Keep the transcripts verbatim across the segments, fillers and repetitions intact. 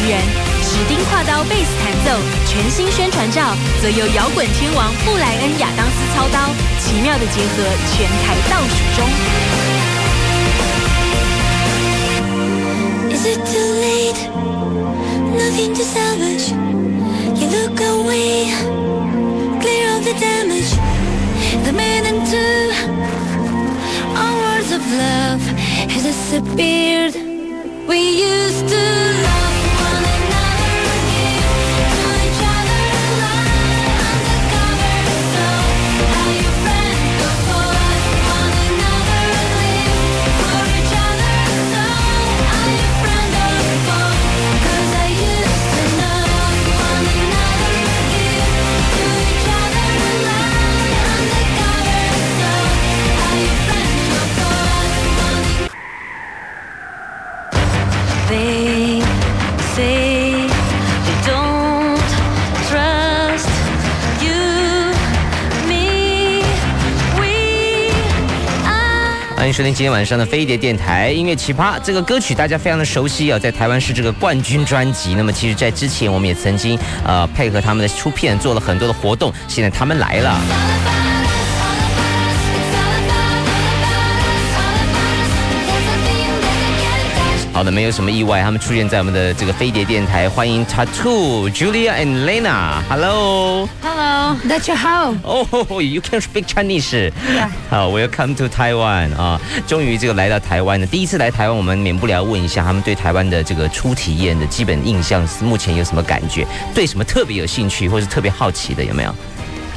十人，史丁跨刀贝斯弹奏，全新宣传照则由摇滚天王布莱恩亚当斯操刀，奇妙的结合，全台倒数中。 Is it too late? Nothing to salvage. You look away, clear of the damage. The meaning to our words of love has disappeared. We used to love one another, give to each other, lie undercover. So are you friends or foes? One another, live for each other. So are you friends or foes? 'Cause I used to love one another, give to each other, lie undercover. So are you friends or foes? They say they don't trust you, me, we, I. 欢迎收听今天晚上的飞碟电台音乐奇葩。这个歌曲大家非常的熟悉啊，在台湾是这个冠军专辑。那么其实在之前我们也曾经呃配合他们的出片做了很多的活动，现在他们来了。好的，没有什么意外，他们出现在我们的这个飞碟电台，欢迎 Tattoo Julia and Lena。Hello， Hello， 大家好。 哦、oh, ，You can speak Chinese。 Yeah. 好 ，Welcome to Taiwan 啊！终于这个来到台湾的，第一次来台湾，我们免不了问一下他们对台湾的这个初体验的基本印象，目前有什么感觉？对什么特别有兴趣，或是特别好奇的，有没有？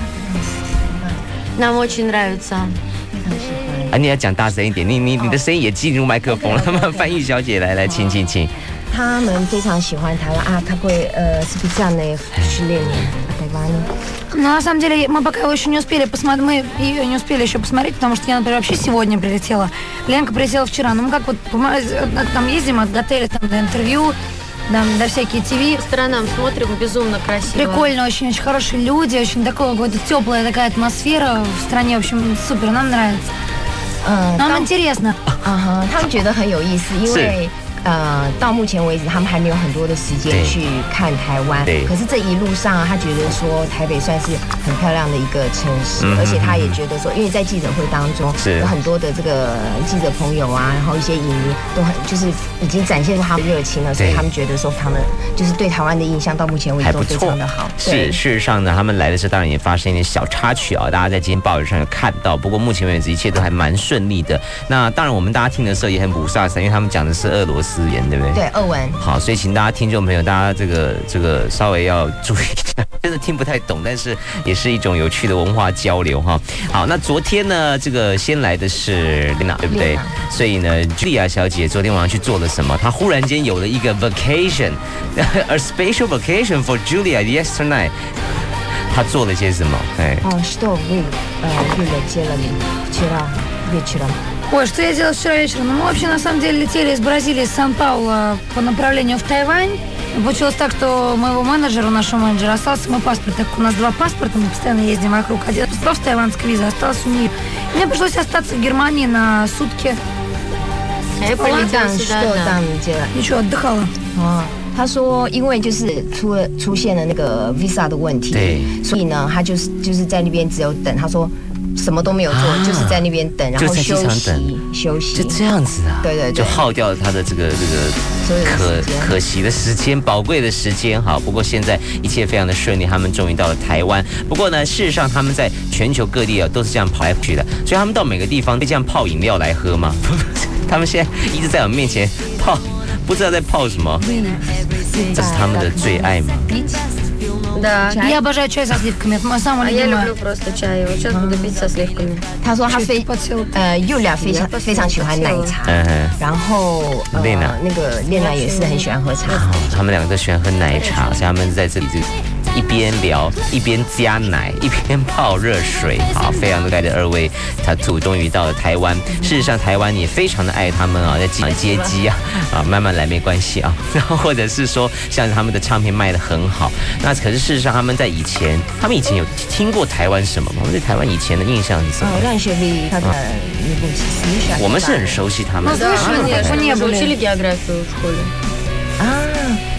Нам очень нравится。 啊，你要讲大声一点，你你你的声音也进入麦克风了。那么翻译小姐来来，请请请。 他们非常喜欢台湾啊，какой специальное впечатление о Тайване? Но на самом деле мы пока его еще не успели посмотреть, мы ее не успели еще посмотреть, потому что я, например, вообще сегодня прилетела. Ленка прилетела вчера. Ну мы как вот там ездим от отеля там, до интервью, там, до всякие ТВ. По сторонам смотрим, безумно красиво. Прикольно, очень, очень хорошие люди, очень такого какой-то теплая такая атмосфера в стране. В общем, супер, нам нравится. 嗯，他们 интересно， 啊哈，他们觉得很有意思，因为呃，到目前为止他们还没有很多的时间去看台湾。对。可是这一路上，他觉得说台北算是很漂亮的一个城市，嗯、而且他也觉得说，因为在记者会当中有很多的这个记者朋友啊，然后一些影迷都很就是已经展现出他们热情了，所以他们觉得说他们就是对台湾的印象到目前为止都非常的好。 是，事实上呢，他们来的时候当然也发生一点小插曲啊，大家在今天报纸上有看到。不过目前为止一切都还蛮顺利的。那当然我们大家听的时候也很不飒飒，因为他们讲的是俄罗斯言，对不对？ 对，俄文。好， 所以请大家听众朋友，大家这个这个稍微要注意一下，真的听不太懂，但是也是一种有趣的文化交流哈。好，那昨天呢，这个先来的是 Lena， 对不对？所以呢 ，Julia 小姐昨天晚上去做了什么？她忽然间有了一个 vacation，a special vacation for Julia yesterday。她做了些什么？哎， 哦 что вы Юля делали вчера вечером? Ой, что я делала вчера вечером? Ну, мы вообще, на самом деле, летели из Бразилии, из Сан-Пауло по направлению в Тайвань. Получилось так, что моего менеджера, нашего менеджера, остался мой паспорт. Так у нас два паспорта, мы постоянно ездим вокруг. Один просто тайванская виза, осталась у нее. Мне пришлось остаться в Германии на сутки. Я полетела сюда, да. Ничего, отдыхала. 他说，因为就是出了出现了那个 visa 的问题，对，所以呢，他就是就是在那边只有等。他说什么都没有做，啊、就是在那边等，然后休息休息， 就这样子啊， 对对对， 就耗掉了他的这个这个可可惜的时间，宝贵的时间。好，不过现在一切非常的顺利，他们终于到了台湾。不过呢，事实上他们在全球各地啊都是这样跑来跑去的，所以他们到每个地方会这样泡饮料来喝吗？他们现在一直在我们面前泡。不知道在泡什么，这是他们的最爱吗？ Да. Я обожаю чай со сливками. Это мой самый любимый. А я люблю просто чай. Вот сейчас буду пить со сливками. 他说他非呃 Yulia 非常非常喜欢奶茶，然后 Lena 那个 Lena 也是很喜欢喝茶。 他们两个都喜欢喝奶茶，所以他们在这里就一边聊一边加奶，一边泡热水。好，非常的爱的二位Tattoo终于到了台湾。事实上，台湾也非常的爱他们啊，在机场接机啊，啊，慢慢来没关系啊。然后或者是说，像他们的唱片卖得很好，那可是事实上他们在以前，他们以前有听过台湾什么吗？我们对台湾以前的印象是什么？ 让学历他的一部我们是很熟悉他们的。 Конечно, мы учили географию в школе. А,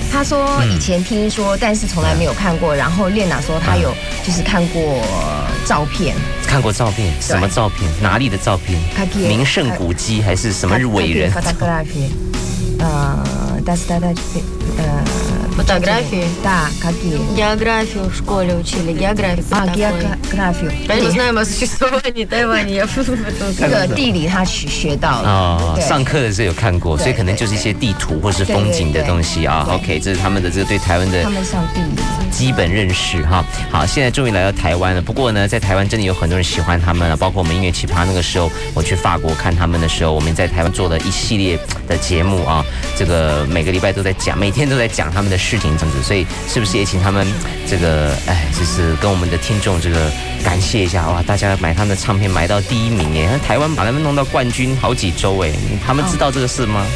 他说以前听说，但是从来没有看过。然后列娜说她有就是看过照片， 看过照片，什么照片？哪里的照片？名胜古迹还是什么伟人？ 呃，但是他在呃。 Фотографии? Да, какие? Географию в школе учили, географию. А, географию. Мы знаем о существовании Тайваня, я в этом 这个地理他学到了哦，上课的时候有看过，所以可能就是一些地图或是风景的东西啊。OK， 这是他们的这个对台湾的他们上地理基本认识哈。好，现在终于来到台湾了。不过呢，在台湾真的有很多人喜欢他们了，包括我们音乐奇葩那个时候，我去法国看他们的时候，我们在台湾做了一系列的节目啊，这个每个礼拜都在讲，每天都在讲他们的事情这样子。所以是不是也请他们这个哎，就是跟我们的听众这个感谢一下哇？大家买他们的唱片买到第一名耶，台湾把他们弄到冠军好几周哎，他们知道这个事吗？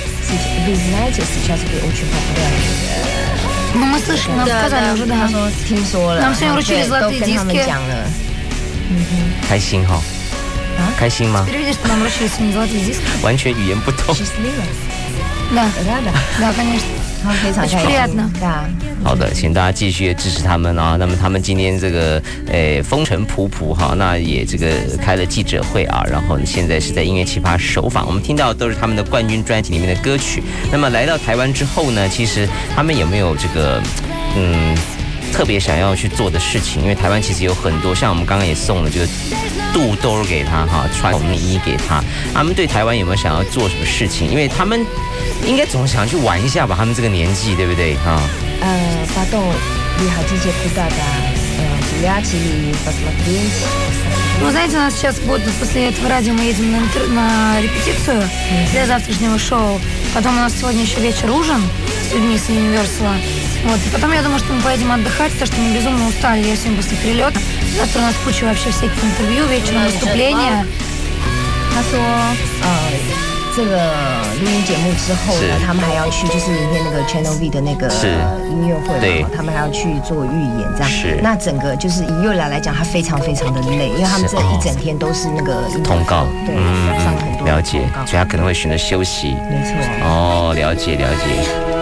Ну, мы слышали, нам сказали уже, да. 听说了， Нам сегодня вручили золотые диски. 开心哈，开心吗？ Теперь видишь, что нам вручили сегодня золотые диски. 完全语言不通。 Да, да, конечно. Очень приятно. 好的，请大家继续支持他们啊。那么他们今天这个诶风尘仆仆哈，那也这个开了记者会啊，然后现在是在音乐奇葩首访，我们听到都是他们的冠军专辑里面的歌曲。那么来到台湾之后呢，其实他们有没有这个嗯特别想要去做的事情？因为台湾其实有很多，像我们刚刚也送了这个肚兜给他哈，穿红内衣给他。他们对台湾有没有想要做什么事情？因为他们应该总想去玩一下吧，他们这个年纪，对不对哈？ 呃，потом вы хотите куда-то гулять или посмотреть? Ну, знаете, у нас сейчас будет после этого радио мы едем на, на репетицию для завтрашнего шоу. Потом у нас сегодня еще вечер ужин с людьми с Universal. Вот. И потом я думаю, что мы поедем отдыхать, потому что мы безумно устали. Я сегодня после прилета. Завтра у нас куча вообще всяких интервью, вечером выступления. 他说，呃，这个录音节目之后呢，他们还要去，就是明天那个 Channel V 的那个音乐会嘛，他们还要去做预演，这样。是。那整个就是以优来来讲，他非常非常的累，因为他们这一整天都是那个通告， 对，上了很多了解，所以他可能会选择休息。 没错。 哦，了解了解。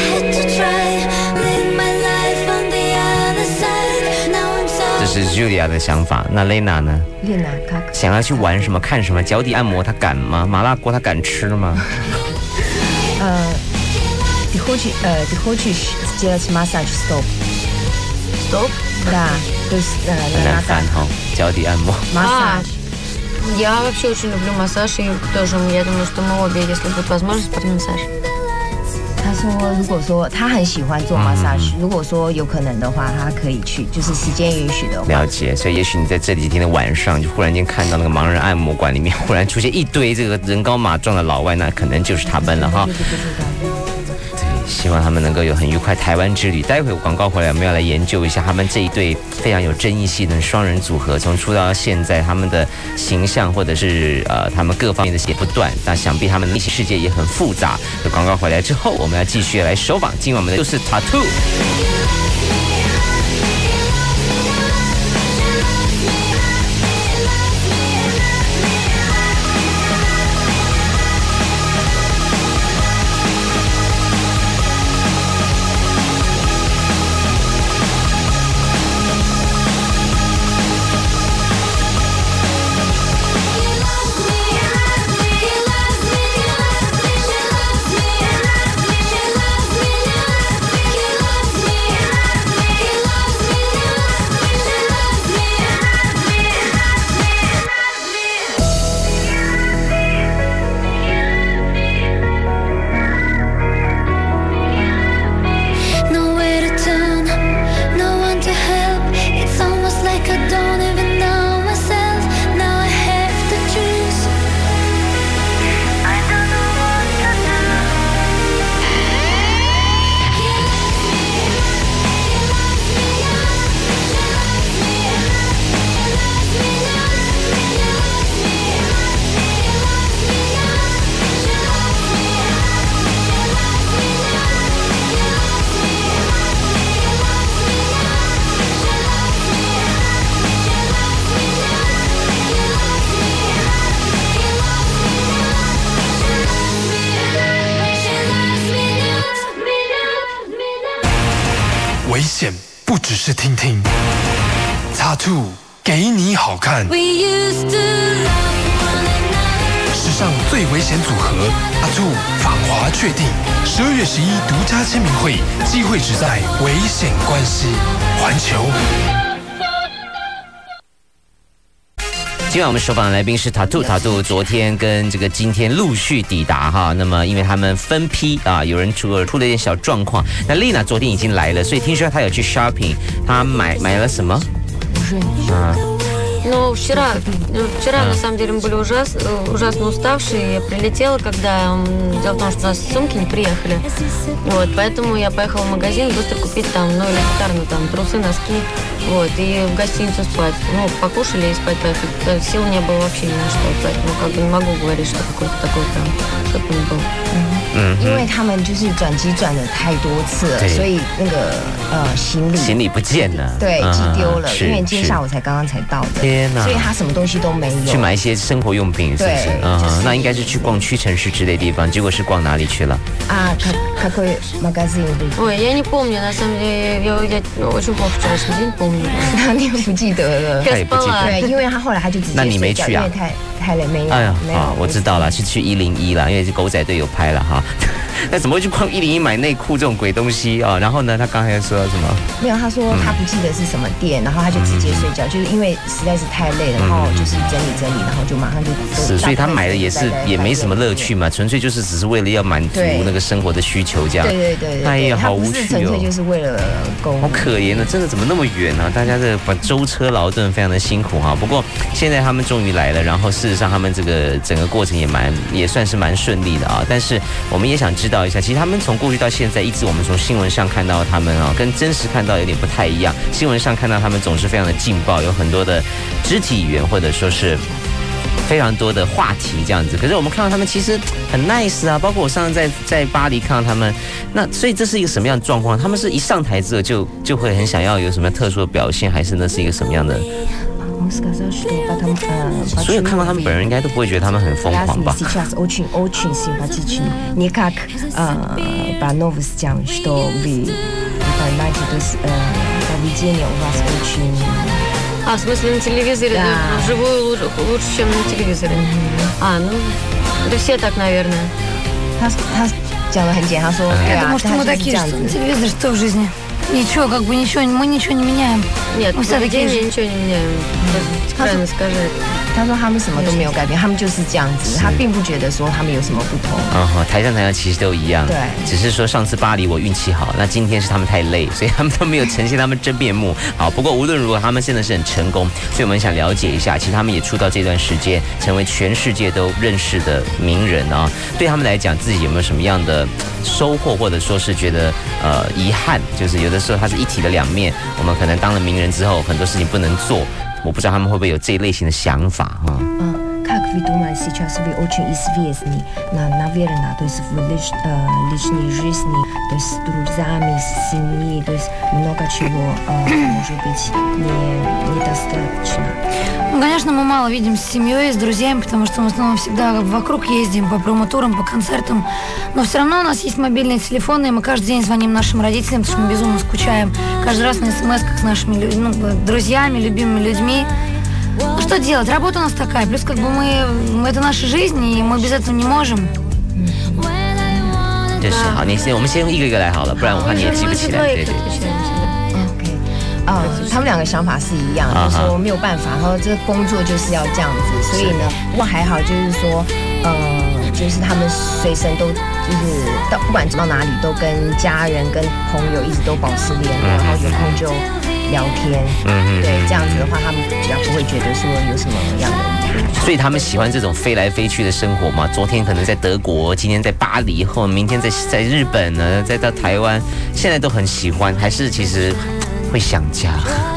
这是 Julia 的想法，那 Lena 呢？ Lena 想要去玩什么？看什么？脚底按摩她敢吗？麻辣锅她敢吃吗？ 呃 ，ты хочешь, э, ты хочешь сделать массаж стоп? Стоп? Да, то есть э, 很难翻哈，脚底按摩。 массаж. Я вообще очень люблю массаж, и тоже я думаю, что мы обе, если будет возможность, под массаж. 他说：“如果说他很喜欢做 massage，、嗯、如果说有可能的话，他可以去，就是时间允许的话。” 了解，所以也许你在这几天的晚上，就忽然间看到那个盲人按摩馆里面，忽然出现一堆这个人高马壮的老外，那可能就是他们了哈。对对对对对。希望他们能够有很愉快台湾之旅。待会广告回来，我们要来研究一下他们这一对非常有争议性的双人组合，从出道到现在，他们的形象或者是呃他们各方面的也不断。那想必他们的内心世界也很复杂。广告回来之后，我们要继续来首访，今晚我们的就是 Tattoo。 不只是听听。Tattoo 给你好看。史上最危险组合阿兔访华确定，十二月十一独家签名会，机会只在危险关系。环球。 今晚我们首访的来宾是 Tattoo Tattoo， 昨天跟这个今天陆续抵达哈。那么因为他们分批啊，有人出了出了一点小状况。那 Lina 昨天已经来了，所以听说她有去 shopping， 她买买了什么？啊。 Ну, вчера, вчера на самом деле мы были ужас, ужасно уставшие. Я прилетела, когда... Дело в том, что у нас сумки не приехали. Вот, поэтому я поехала в магазин быстро купить там, ну, элементарно, там, трусы, носки. Вот, и в гостиницу спать. Ну, покушали и спать поехали. Сил не было вообще ни на что, поэтому как бы не могу говорить, что какой-то такой прям хэппинг был. 嗯，因为他们就是转机转了太多次了，所以那个呃行李行李不见了， 对，寄丢了。因为今天下午才刚刚才到的，天哪！所以他什么东西都没有。去买一些生活用品，是不是？嗯、就是，那应该是去逛屈臣氏之类的地方，结果是逛哪里去了？ 啊，какой магазин? Ой, я не помню, на самом деле, я я очень плохо вчерашний день помню. 你不记得了？ 他也不记得， 对，因为他后来他就直接那你没去啊？ 因为太太累，没有。 哎呀， 没有， 我知道了，是去一零一啦，因为是狗仔队有拍了哈。那怎么会去逛一零一买内裤这种鬼东西啊？然后呢，他刚才说什么？ 没有，他说他不记得是什么店，然后他就直接睡觉，就是因为实在是太累了，然后就是整理整理，然后就马上就是， 所以他买的也是也没什么乐趣嘛，纯粹就是只是为了要满足那个生活的需求这样。 对对对对， 哎呀，好无趣哦！ 纯粹就是为了购物。 好可怜的，真的怎么那么远呢、啊？大家这把舟车劳顿，非常的辛苦哈。不过现在他们终于来了，然后事实上他们这个整个过程也蛮也算是蛮顺利的啊。但是我们也想知道一下，其实他们。从过去到现在，一直我们从新闻上看到他们啊，跟真实看到有点不太一样。新闻上看到他们总是非常的劲爆，有很多的肢体语言，或者说是非常多的话题这样子。可是我们看到他们其实很 nice 啊，包括我上次在在巴黎看到他们，那所以这是一个什么样的状况？他们是一上台之后就就会很想要有什么特殊的表现，还是那是一个什么样的？所以看到他们本人应该都不会觉得他们很疯狂吧？ Сейчас очень очень симпатичны. Не как по новостям, что вы понимаете, то есть поведение у вас очень. А, в смысле на телевизоре? Да. Вживую лучше, лучше, чем на телевизоре. А, ну, это все так, наверное. 他他讲得很简单，他说，对啊， потому что мы такие, что на телевизоре, что в жизни. Ничего, как бы ничего, мы ничего не меняем. Нет, мы все-таки ничего не меняем. Правильно скажи. 他说他们什么都没有改变，他们就是这样子，他并不觉得说他们有什么不同。 嗯哼，台上台下其实都一样， 对， 只是说上次巴黎我运气好，那今天是他们太累，所以他们都没有呈现他们真面目。好，不过无论如何，他们真的是很成功，所以我们想了解一下，其实他们也出道这段时间，成为全世界都认识的名人啊。对他们来讲，自己有没有什么样的收获，或者说是觉得呃遗憾？就是有的时候它是一体的两面，我们可能当了名人之后，很多事情不能做。我不知道他们会不会有这一类型的想法哈。 嗯，как вы думаете, сейчас вы очень известны, наверное, то есть в личной жизни, то есть с друзьями, с семьей, то есть много чего, может быть, не недостаточно. Ну, конечно, мы мало видим с семьей, с друзьями, потому что мы в основном всегда вокруг ездим по промо-турам, по концертам. Но все равно у нас есть мобильные телефоны, и мы каждый день звоним нашим родителям, потому что мы безумно скучаем. Каждый раз на смс-ках с нашими ну, друзьями, любимыми людьми. Ну, что делать? Работа у нас такая. Плюс как бы мы... Это наша жизнь, и мы без этого не можем. 就是好，你先，我们先一个一个来好了，不然我怕你也记不起来。对对对。 OK， 啊，他们两个想法是一样的，就是说没有办法，然后这个工作就是要这样子，所以呢，不过还好，就是说，呃，就是他们随身都就是到不管走到哪里，都跟家人、跟朋友一直都保持联络，然后有空就聊天。嗯嗯。对，这样子的话，他们比较不会觉得说有什么样的遗憾。 所以他们喜欢这种飞来飞去的生活嘛？昨天可能在德国，今天在巴黎，后明天在在日本呢，再到台湾，现在都很喜欢，还是其实会想家。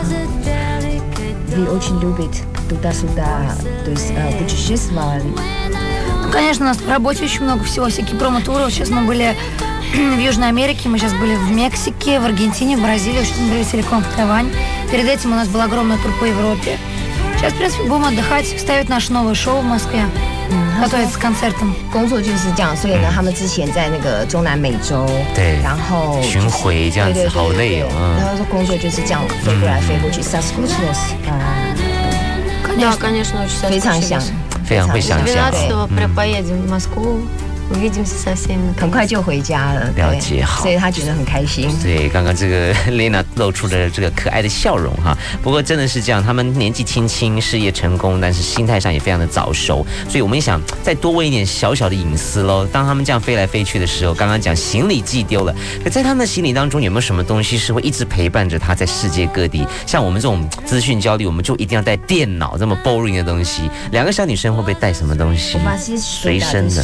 Вы очень любите туда-сюда, то есть путешествовали? Конечно, у нас в работе очень много всего, всякие промо-туры. Сейчас мы были в Южной Америке, мы сейчас были в Мексике, в Аргентине, в Бразилии, сейчас мы были целиком в Тайвань. Перед этим у нас был огромный тур по Европе. Сейчас, в принципе, будем отдыхать, ставить наше новое шоу в Москве. готовиться к концертам. 工作就是这样，所以呢，他们之前在那个中南美洲， 对， 然后巡回这样子，好累哦。 然后说工作就是这样飞过来飞过去 ，соскучилась 啊， Да, конечно, очень 非常想， 非常会想家。 двенадцатого поедем в Москву。Увидимся со всеми， 很快就回家了， 了解好， 所以他觉得很开心。 对，刚刚这个 Lena 露出了这个可爱的笑容哈。不过真的是这样，他们年纪轻轻，事业成功，但是心态上也非常的早熟。所以我们也想再多问一点小小的隐私喽。当他们这样飞来飞去的时候，刚刚讲行李寄丢了，可在他们的行李当中有没有什么东西是会一直陪伴着他在世界各地？像我们这种资讯焦虑，我们就一定要带电脑这么 boring 的东西。两个小女生会不会带什么东西？随身的。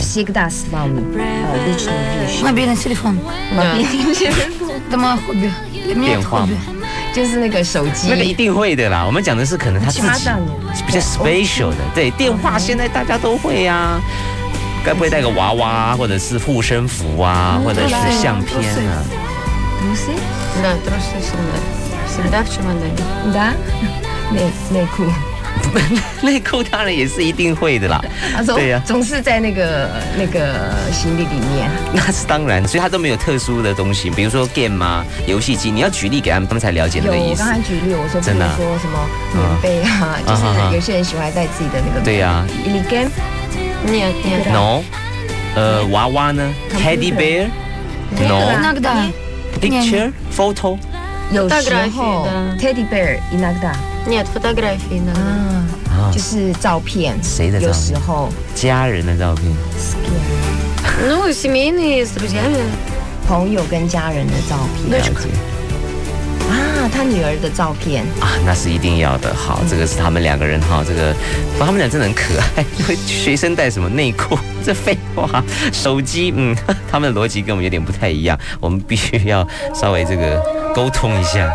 Мобильный телефон. Мобильный телефон. Это мое хобби. Для меня это хобби. 就是那个手机， 那个一定会的啦。我们讲的是可能他自己比较 special 的，对，电话现在大家都会啊。该不会带个娃娃，或者是护身符啊，或者是相片啊？ Трусы? Да, трусы всегда. Всегда в чемодане. Да? 内内裤。 内裤当然也是一定会的啦。 他说，对呀，总是在那个那个行李里面。 那是当然，所以他都没有特殊的东西，比如说 game 啊、游戏机，你要举例给他们，他们才了解那个意思。 有，我刚才举例，我说，比如说什么棉被啊，就是有些人喜欢带自己的那个。 对呀。 Или game? Нет, нет. No. 呃，娃娃呢 ？Teddy bear? No. Иногда. Picture, photo. 有时候 Teddy bear иногда. Нет, фотографии иногда. 啊，就是照片。 谁的照片？ 有时候家人的照片。 Ну, семейные с друзьями. 朋友跟家人的照片。啊，他女儿的照片啊，那是一定要的。好，这个是他们两个人哈，这个，不，他们俩真的很可爱。会随身带什么内裤？这废话，手机，嗯，他们的逻辑跟我们有点不太一样，我们必须要稍微这个沟通一下。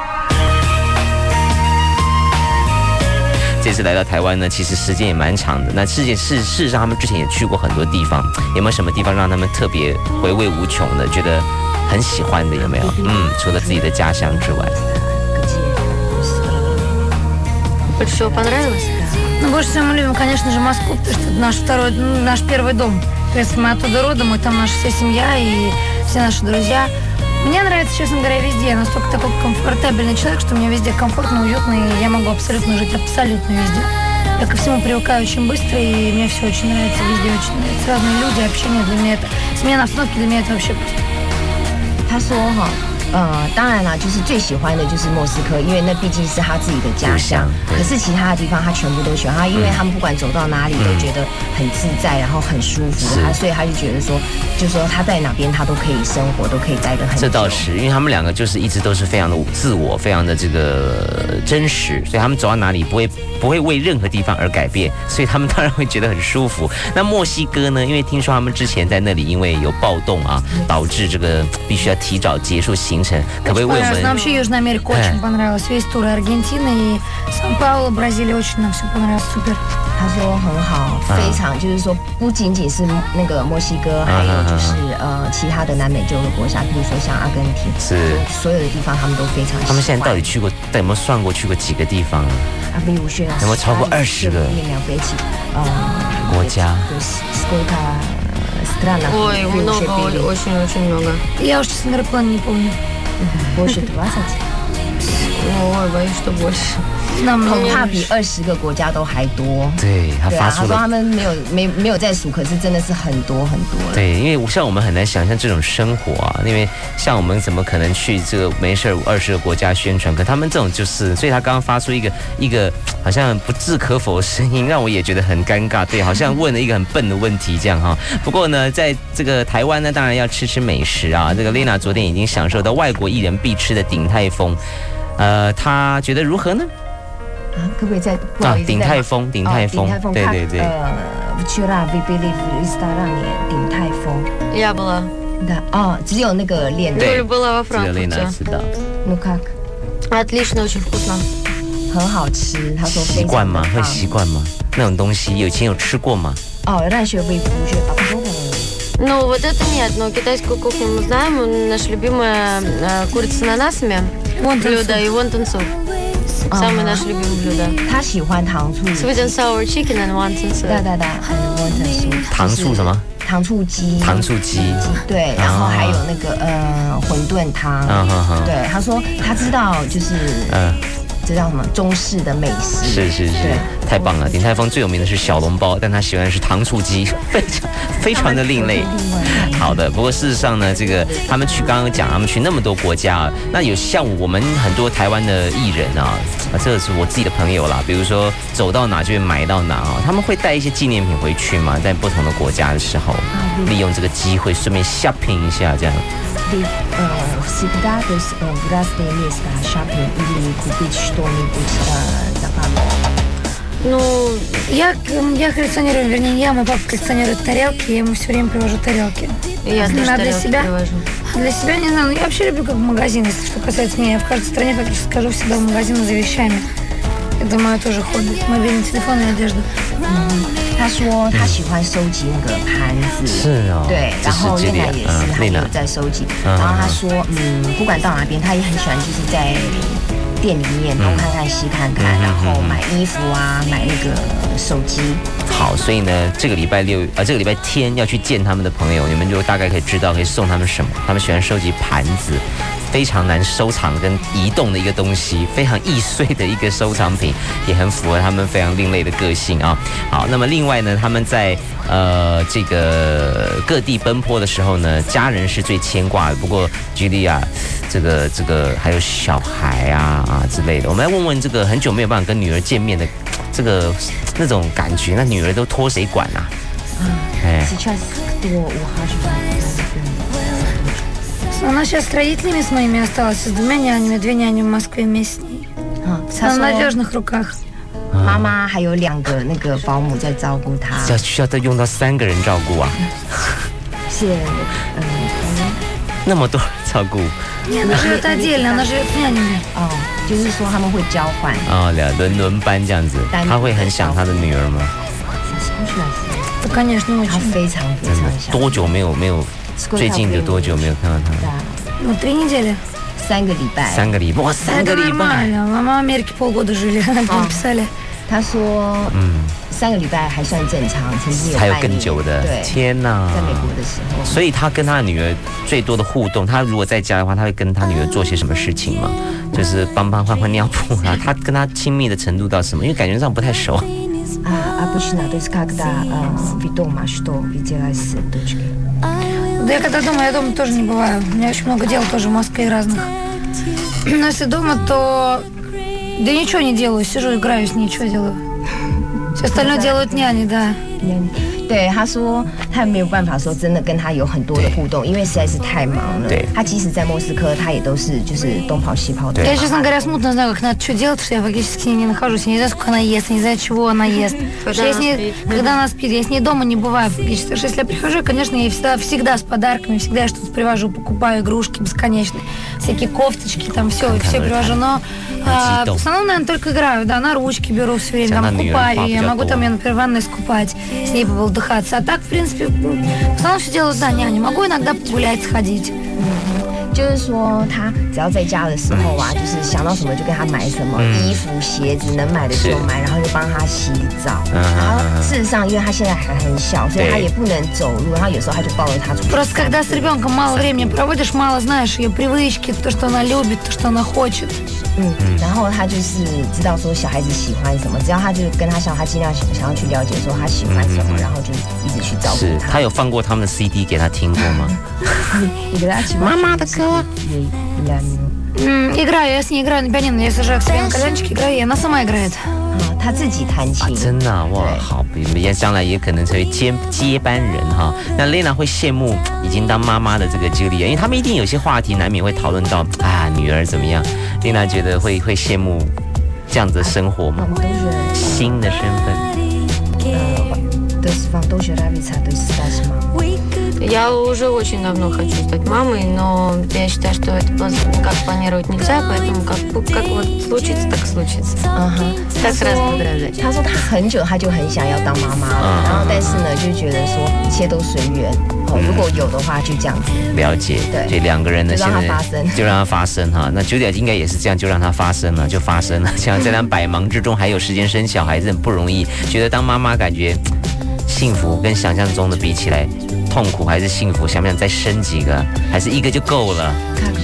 这次来到台湾呢，其实时间也蛮长的。那世界事事实上，他们之前也去过很多地方，有没有什么地方让他们特别回味无穷的，觉得很喜欢的？有没有？嗯，除了自己的家乡之外。 Больше всего понравилось? Ну, больше всего мы любим, конечно же, Москву, потому что это наш второй, наш первый дом. То есть мы оттуда родом, и там наша вся семья и все наши друзья. Мне нравится, честно говоря, везде. Я настолько такой комфортабельный человек, что мне везде комфортно, уютно, и я могу абсолютно жить абсолютно везде. Я ко всему привыкаю очень быстро, и мне все очень нравится, везде очень нравится. Разные люди, общение для меня это... Смена обстановки для меня это вообще просто. 他说哈，呃，当然啦，就是最喜欢的就是莫斯科，因为那毕竟是他自己的家乡。可是其他的地方他全部都喜欢，他因为他们不管走到哪里都觉得很自在，然后很舒服，他所以他就觉得说，就是说他在哪边他都可以生活，都可以待得很久。 这倒是，因为他们两个就是一直都是非常的自我，非常的这个真实，所以他们走到哪里不会不会为任何地方而改变，所以他们当然会觉得很舒服。那墨西哥呢？因为听说他们之前在那里因为有暴动啊，导致这个必须要提早结束行程，可不可以为我们？ Нам вообще Южная Америка очень понравилась, весь тур Аргентина и Сан-Пауло, Бразилия очень нам все понравилось, супер. 他说很好，非常就是说不仅仅是那个墨西哥，还有就是呃其他的南美洲的国家，比如说像阿根廷， 是所有的地方他们都非常喜欢。 他们现在到底去过，有没有算过去过几个地方啊？ 啊，比如说有没有超过二十个？ 呃国家。 Ой, много, очень-очень много. Я уж, честно говоря, план не помню. Больше двадцать? Ой, боюсь, что больше. 恐怕比二十个国家都还多。 对，他发出了。 他说他们没有没没有在数，可是真的是很多很多了。 对，因为像我们很难想象这种生活啊，因为像我们怎么可能去这个没事二十个国家宣传？可他们这种就是，所以他刚刚发出一个一个好像不置可否的声音，让我也觉得很尴尬。对，好像问了一个很笨的问题这样哈。不过呢，在这个台湾呢，当然要吃吃美食啊。这个 Lena 昨天已经享受到外国艺人必吃的鼎泰丰，呃，她觉得如何呢？ 啊，可不可以再啊？鼎泰丰，鼎泰丰，对对对。 呃，Včera vypili v restorane 鼎泰丰。 Я была. Да. 哦，只有那个练的。 对，была во Франкфурте. 只有 Lena 知道。 Ну как? Отлично, очень вкусно. 很好吃，他说。 习惯吗？会习惯吗？那种东西以前有吃过吗？ 哦，раньше вы уже попробовали? Ну, вот это нет, но китайскую кухню мы знаем. Наша любимая курица с ананасами. Блюдо и вонтон суп. Самые наши любимые блюда. 他喜欢糖醋 Sweet and sour chicken and wonton soup. 对对对，很 wonton soup。 糖醋什么？ 糖醋鸡。 糖醋鸡。 对，然后还有那个呃馄饨汤。对，他说他知道就是嗯。这叫什么中式的美食？ 是是是，太棒了！鼎泰丰最有名的是小笼包，但他喜欢的是糖醋鸡，非常非常的另类。好的，不过事实上呢，这个他们去刚刚讲，他们去那么多国家啊，那有像我们很多台湾的艺人啊，啊，这个是我自己的朋友啦，比如说走到哪就会买到哪啊，他们会带一些纪念品回去嘛，在不同的国家的时候，利用这个机会顺便 shopping 一下这样。 Э, всегда, то есть в разные места шопинг или купить что-нибудь э, забавное? Ну, я, я коллекционирую, вернее, я, мой папа коллекционирует тарелки, я ему все время привожу тарелки. Я тоже для тарелки себя, привожу. Для себя, не знаю, ну, я вообще люблю как в магазин, если что касается меня. Я в каждой стране, как я скажу, всегда в магазин за вещами. Это мое тоже хобби. Мобильный телефон и одежда. 他说他喜欢收集那个盘子， 是哦， 对，然后丽娜也是，她也有在收集。然后他说，嗯，不管到哪边，他也很喜欢，就是在店里面东看看西看看，然后买衣服啊，买那个手机。 好，所以呢，这个礼拜六呃，这个礼拜天要去见他们的朋友，你们就大概可以知道可以送他们什么。他们喜欢收集盘子。非常难收藏跟移动的一个东西，非常易碎的一个收藏品，也很符合他们非常另类的个性啊。好，那么另外呢，他们在呃这个各地奔波的时候呢，家人是最牵挂的。不过举例啊，这个这个还有小孩啊啊之类的，我们来问问这个很久没有办法跟女儿见面的这个那种感觉，那女儿都托谁管啊？ 哎。 Она сейчас с родителями с моими осталась, с двумя нянями, две няни в Москве вместе с ней. В надежных руках. 妈妈还有两个那个保姆在照顾她， 要需要再用到三个人照顾啊？ 是，嗯， 那么多人照顾。 Нет, она живет отдельно, она живет с нянями. 哦，就是说他们会交换。 哦，轮轮班这样子。他会很想他的女儿吗？ Конечно, очень. 他非常非常想。 多久没有没有？ 最近有多久没有看到他？ Ну, три недели. 三个礼拜。 三个礼拜，哇，三个礼拜。 Мама в Америке полгода жили, написали. 他说，嗯，三个礼拜还算正常，曾经有还有更久的。 对， 天哪！ 在美国的时候， 所以他跟他的女儿最多的互动，他如果在家的话，他会跟他女儿做些什么事情吗？就是帮帮换换尿布啊，他跟他亲密的程度到什么？因为感觉上不太熟。 А обычно, то есть когда дома что виделась с дочкой? Да я когда дома, я дома тоже не бываю. У меня очень много дел тоже в Москве разных. Но если дома, то... Да ничего не делаю, сижу, играю с ней, что делаю? Все остальное делают няни, да. 对，他说他没有办法说真的跟他有很多的互动，因为实在是太忙了。对，他即使在莫斯科，他也都是就是东跑西跑的。 Я, честно говоря, смутно знаю, как надо что делать, что я фактически с ней не нахожусь. Я не знаю, сколько она ест, не знаю, чего она ест. Когда, она, ней, спит. когда она спит. Я с ней дома не бываю фактически. Потому что если я прихожу, конечно, я всегда, всегда с подарками, всегда я что-то привожу, покупаю игрушки бесконечные, всякие кофточки, там все, все привожу. Но а, в основном, наверное, только играю. Да, на ручки беру все время, там купаю. Я могу там, я, например, в ванной искупать, с ней побалдыхаться. А так, в принципе, в основном все делают, да, няня. Могу иногда погулять, сходить. 就是说，他只要在家的时候啊，就是想到什么就给他买什么、嗯、衣服、鞋子，能买的就买，然后就帮他洗澡。嗯、然后事实上，因为他现在还很小，所以他也不能走路，然后有时候他就抱着他出去。 Просто когда с ребенком мало времени проводишь, мало знаешь ее привычки, то, что она любит, то, что она хочет. 嗯，然后他就是知道说小孩子喜欢什么，只要他就跟他想，他尽量想想要去了解说他喜欢什么，然后就一直去照顾他。 他有放过他们的 C D 给他听过吗？ 你给他妈妈的歌。Играю, я с ней играю на пианино, я сажаю к себе на коленочки, играю, и она сама играет. 他自己弹琴、 啊，真的、啊、哇，好，也将来也可能成为接接班人哈。那 Lena 会羡慕已经当妈妈的这个 Julia， 因为他们一定有些话题难免会讨论到啊，女儿怎么样。Lena 觉得会会羡慕这样子的生活吗？新的身份。 呃， То есть вам тоже нравится, то есть стать мамой? Я уже очень давно хочу стать мамой, но я считаю, что это никак планировать нельзя, поэтому как, как вот случится, так случится. Uh-huh. Так сразу подражать. 他说他很久他就很想要当妈妈了， uh-huh. 然后但是呢就觉得说一切都随缘，哦，如果有的话就这样子。 了解，对，这两个人呢， 就让它发生， 就让它发生哈。那九点应该也是这样，就让它发生了，就发生了。像在咱百忙之中还有时间生小孩子很不容易，觉得当妈妈感觉幸福，跟想象中的比起来。痛苦还是幸福？想不想再生几个？还是一个就够了？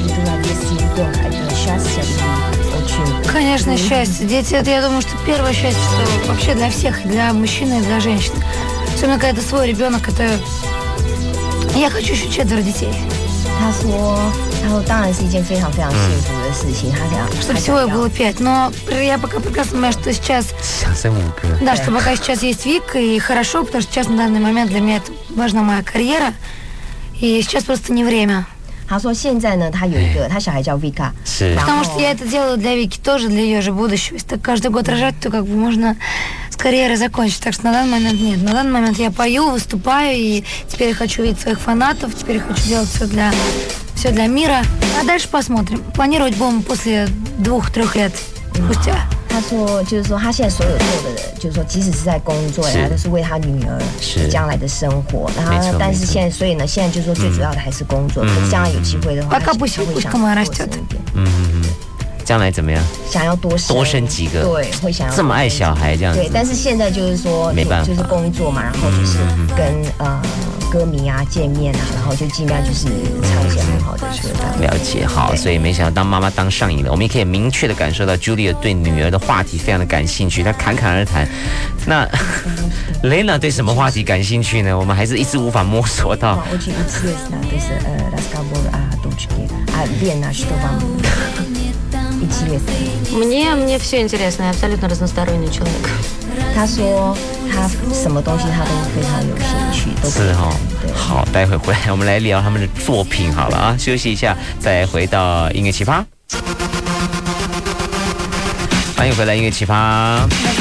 Конечно, счастье. Дети, это, я думаю, что первое счастье, что вообще для всех, и для мужчины, и для женщин. Особенно, когда это свой ребенок, это... Я хочу еще четверо детей. 他说，他说当然是一件非常非常幸福的事情。他想， чтобы всего было пять. Но я пока прекрасно понимаю, что сейчас... Да, что пока сейчас есть Вика, и хорошо, потому что сейчас на данный момент для меня это важна моя карьера, и сейчас просто не время. 他说现在呢，他有一个，他小孩叫 Vika， потому что я это делаю для Вики, тоже для ее же будущего. Если так каждый год рожать, то как бы можно с карьерой закончить. Так что на данный момент нет. На данный момент я пою, выступаю, и теперь я хочу видеть своих фанатов, теперь я хочу делать все для, все для мира. А дальше посмотрим. Планировать будем после двух-трех лет спустя. 他说，就是说，他现在所有做的，就是说，即使是在工作，他都是为他女儿将来的生活。然后，但是现在，所以呢，现在就是说，最主要的还是工作。可是将来有机会的话，他会想多生一点。 嗯嗯嗯。将来怎么样？ 想要多生多生几个， 对，会想要这么爱小孩这样子。 对，但是现在就是说， 没办法， 就是工作嘛，然后就是跟呃歌迷啊见面啊，然后就尽量就是唱一些很好的歌。 了解，好，所以没想到当妈妈当上瘾了，我们也可以明确的感受到 Julia 对女儿的话题非常的感兴趣，她侃侃而谈。那 Lena 对什么话题感兴趣呢？我们还是一直无法摸索到。 Очень интересно, то есть разговор о дочке, о Лена, что вам интересно? Мне, мне все интересно, я абсолютно разносторонний человек. 他说他什么东西他都非常有兴趣，都是哈。好，待会回来我们来聊他们的作品好了啊，休息一下，再回到音乐奇葩。欢迎回来音乐奇葩。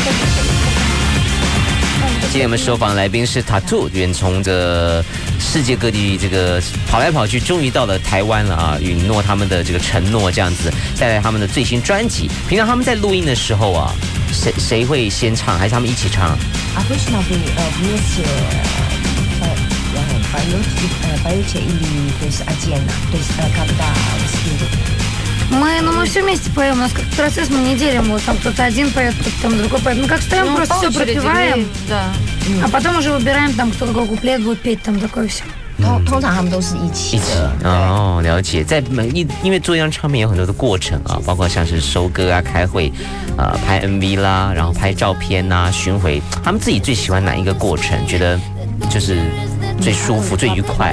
今天我们受访来宾是 Tattoo， 远从着世界各地这个跑来跑去，终于到了台湾了啊！允诺他们的这个承诺，这样子带来他们的最新专辑。平常他们在录音的时候啊，谁谁会先唱，还是他们一起唱？ Обычно вы вместе поете или то есть отдельно, то есть когда Мы, ну, мы все вместе поем, у нас как процесс, мы не делим, вот там кто-то один поет, кто-то там другой поет. Ну, как встаем, ну, просто все пропеваем, да. А потом уже выбираем, там, кто какой куплет будет петь, там, такое все. 通通常他们都是一起的哦，了解。在因因为做一张唱片有很多的过程啊，包括像是收歌啊、开会、呃拍 M V 啦，然后拍照片呐、巡回，他们自己最喜欢哪一个过程？觉得就是最舒服、最愉快。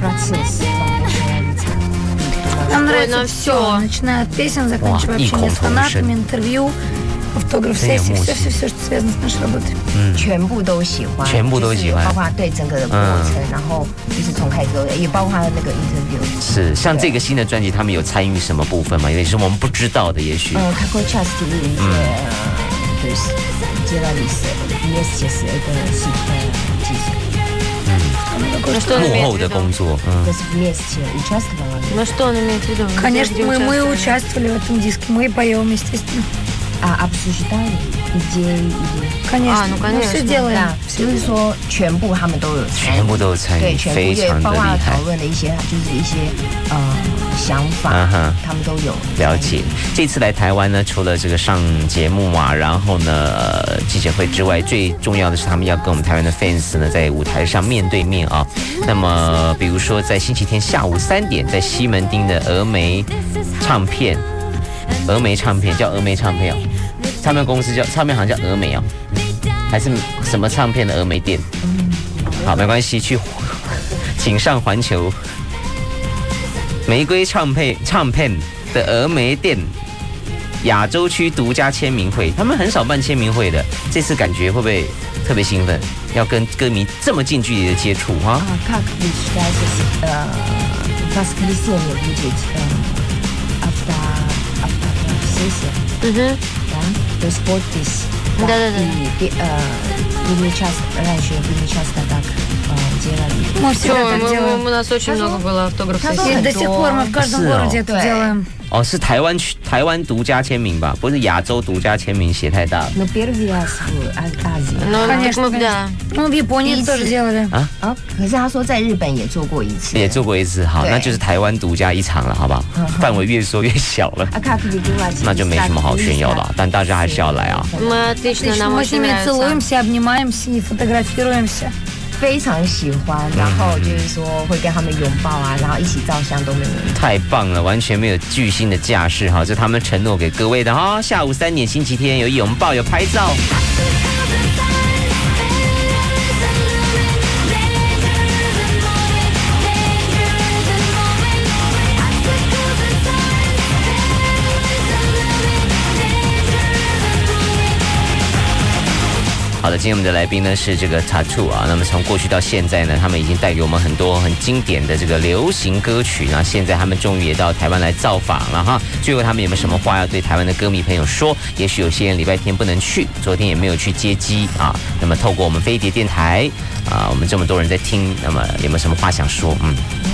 Нам нравится все, начиная от песен, заканчивая общение с фанатами, интервью, автограф, сессии, все-все-все, что связано с нашей работой. 全部都喜欢， 全部都喜欢， 包括对整个的过程，然后就是从开始都也包括他的那个 interview。是， 像这个新的专辑，他们有参与什么部分吗？也是我们不知道的，也许。 嗯 ，Kako часто一些，就是 делали вместе с этой диском。 幕后的工作， 嗯，вместе участвовала. Ну что он имеет в виду? Конечно, мы мы участвовали в этом диске, мы поем, естественно. А обсуждали идеи или? Конечно, а, ну конечно, все делаем. 就是说全部他们都有参与， 全部都有参与， 对，全部也包括讨论的一些，就是一些呃想法， uh-huh, 他们都有了解。这次来台湾呢，除了这个上节目啊，然后呢、呃、记者会之外，最重要的是他们要跟我们台湾的 fans 呢在舞台上面对面啊。那么比如说在星期天下午三点，在西门町的峨眉唱片，峨眉唱片叫峨眉唱片哦，唱片公司叫唱片行叫峨眉哦。还是什么唱片的峨眉店？好，没关系，去请上环球玫瑰唱片唱片的峨眉店亚洲区独家签名会。他们很少办签名会的，这次感觉会不会特别兴奋？要跟歌迷这么近距离的接触哈？ Как вы считаете, воскресенье будет автосессия? Угу. Да? То есть подпись. Да-да-да. И э, были часто, раньше были часто так делали. Мы всегда Чё, так мы, делаем. у нас очень много было автографов. И до сих пор мы в каждом 是哦 городе это 对 делаем. 哦，是台湾台湾独家签名吧？不是亚洲独家签名，写太大了。 Но первый раз в Азии. Ну, Конечно, так мы, да. Мы в Японии 第一次 тоже делали. 啊，可是他说在日本也做过一次。 也做过一次，好， 对那就是台湾独家一场了，好不好？范围越缩越小了， 啊，卡克比杜拉那就没什么好炫耀了。但大家还是要来啊！ Мы отлично, нам Мы с очень ними нравится. целуемся, обнимаемся и фотографируемся. 非常喜欢，然后就是说会跟他们拥抱啊，然后一起照相都没问题。 太棒了，完全没有巨星的架势哈，这他们承诺给各位的哈。下午三点星期天有拥抱有拍照。好的，今天我们的来宾呢是这个 Tattoo 啊，那么从过去到现在呢，他们已经带给我们很多很经典的这个流行歌曲，那现在他们终于也到台湾来造访了哈。最后他们有没有什么话要对台湾的歌迷朋友说？也许有些人礼拜天不能去，昨天也没有去接机啊。那么透过我们飞碟电台啊，我们这么多人在听，那么有没有什么话想说？嗯。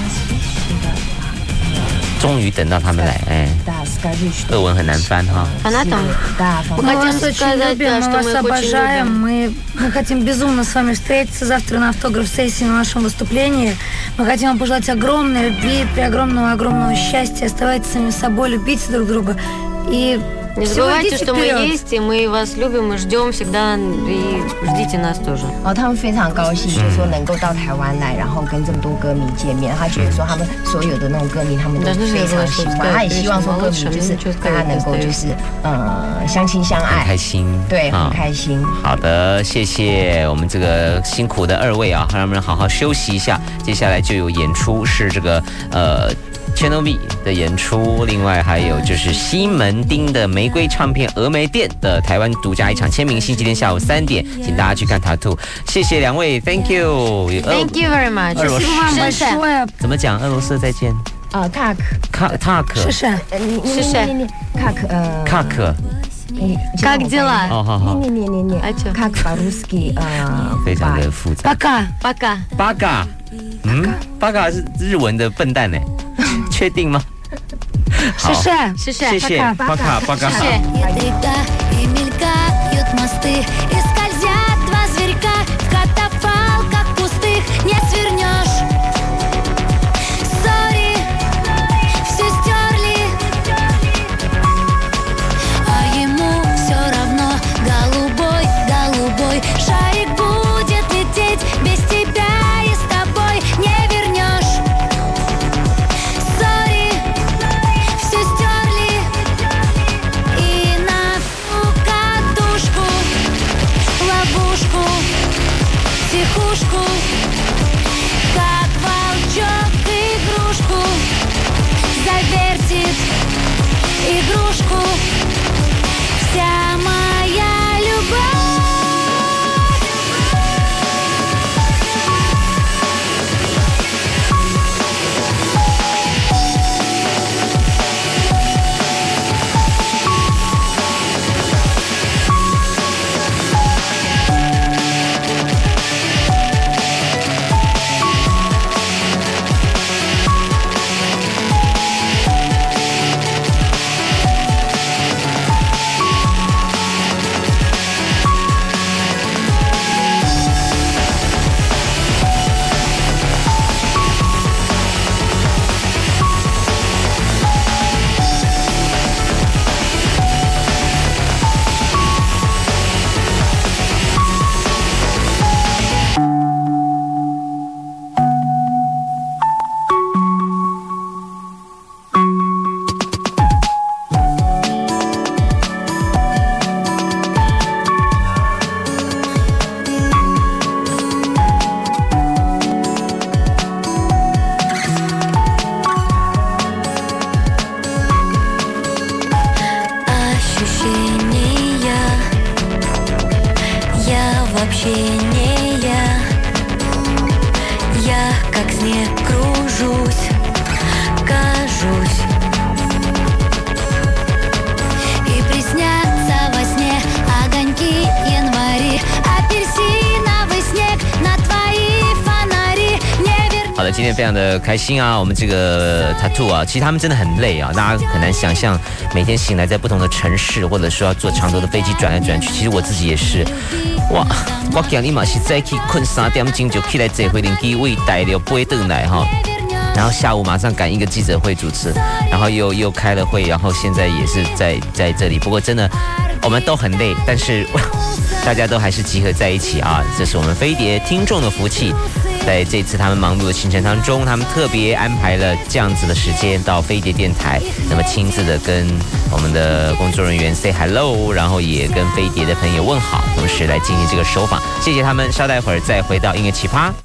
终于等到他们来，哎，俄文很难翻哈。 Фанатам? Мы вас хотим очень сказать, любим, да, мы что вас мы их очень обожаем. любим. Мы, мы хотим безумно с вами встретиться завтра на автограф-сессии на нашем выступлении. Мы хотим вам пожелать огромной любви, огромного-огромного счастья. Оставайтесь сами собой, любите друг друга. И Не всего забывайте, идите что мы вперед. есть, и мы вас любим и ждем всегда, и ждите нас тоже. 然后他们非常高兴，就是说能够到台湾来，然后跟这么多歌迷见面。他觉得说他们所有的那种歌迷，他们都非常喜欢。他也希望说歌迷就是大家能够就是呃相亲相很爱， 开心， 对， 啊很开心。 好的，谢谢我们这个辛苦的二位啊，让他们好好休息一下。接下来就有演出，是这个呃。Channel V 的演出，另外还有就是西门町的玫瑰唱片峨眉店的台湾独家一场签名，星期天下午三点，请大家去看 Tattoo。谢谢两位 ，Thank you。Thank you very much. 俄罗斯 Спасибо вам большое. 怎么讲？俄罗斯再见。 啊 ，Kak， Kak Kak， Шиша. 是是 ，Kak， 呃 Kak。 Как дела? 哦，好好。 念念念念， 啊就 Kak по-русски， 呃， 非常的复杂。 Пока. Пока. 八嘎，嗯，八嘎是日文的笨蛋呢，确定吗？好， Шиша. 谢谢谢，八嘎八嘎。 Река и мелькают мосты, и скользят два зверька в катафалках пустых, не свернешь. Сори, все стерли, а ему все равно. Голубой, голубой шарик будет лететь без тебя и с тобой не вернешь. Сори, все стерли, и на всю катушку ловушку, психушку, как волчок игрушку завертит игрушку. Вся моя любовь. Ощущения, я вообще не я. Я как снег кружусь, кажусь. И приснятся во сне огоньки январи, апельсины. 今天非常的开心啊！我们这个 Tattoo 啊，其实他们真的很累啊，大家很难想象每天醒来在不同的城市，或者说要坐长途的飞机转来转去。其实我自己也是，哇！我今日嘛是早起困三点钟就起来坐飞机为台了飞回来哈。然后下午马上赶一个记者会主持，然后又又开了会，然后现在也是在在这里。不过真的我们都很累，但是大家都还是集合在一起啊！这是我们飞碟听众的福气。在这次他们忙碌的行程当中，他们特别安排了这样子的时间到飞碟电台，那么亲自的跟我们的工作人员 say hello， 然后也跟飞碟的朋友问好，同时来进行这个首访。谢谢他们，稍待会儿再回到音乐奇葩。